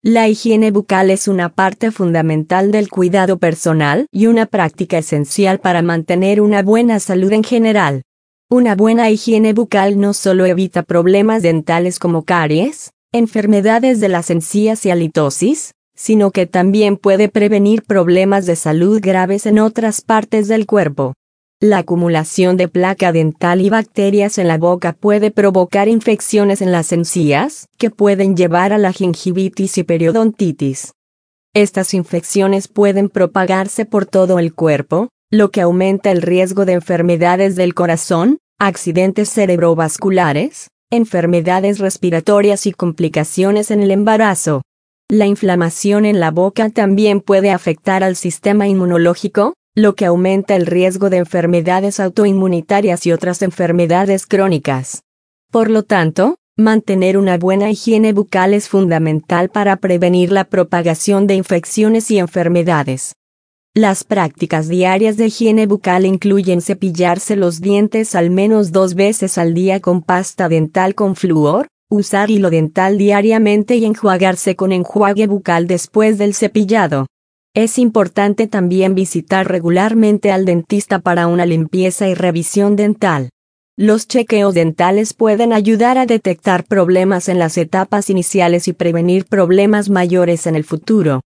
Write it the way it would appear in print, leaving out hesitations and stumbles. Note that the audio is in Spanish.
La higiene bucal es una parte fundamental del cuidado personal y una práctica esencial para mantener una buena salud en general. Una buena higiene bucal no solo evita problemas dentales como caries, enfermedades de las encías y halitosis, sino que también puede prevenir problemas de salud graves en otras partes del cuerpo. La acumulación de placa dental y bacterias en la boca puede provocar infecciones en las encías, que pueden llevar a la gingivitis y periodontitis. Estas infecciones pueden propagarse por todo el cuerpo, lo que aumenta el riesgo de enfermedades del corazón, accidentes cerebrovasculares, enfermedades respiratorias y complicaciones en el embarazo. La inflamación en la boca también puede afectar al sistema inmunológico, lo que aumenta el riesgo de enfermedades autoinmunitarias y otras enfermedades crónicas. Por lo tanto, mantener una buena higiene bucal es fundamental para prevenir la propagación de infecciones y enfermedades. Las prácticas diarias de higiene bucal incluyen cepillarse los dientes al menos 2 veces al día con pasta dental con flúor, usar hilo dental diariamente y enjuagarse con enjuague bucal después del cepillado. Es importante también visitar regularmente al dentista para una limpieza y revisión dental. Los chequeos dentales pueden ayudar a detectar problemas en las etapas iniciales y prevenir problemas mayores en el futuro.